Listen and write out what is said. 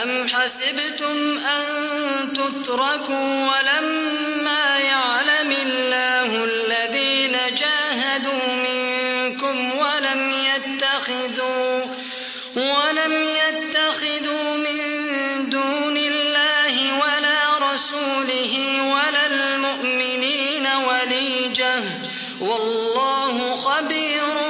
أم حسبتم أن تتركوا ولما يعلم الله الذين جاهدوا منكم ولم يتخذوا من دون الله ولا رسوله ولا المؤمنين وليجة والله خبير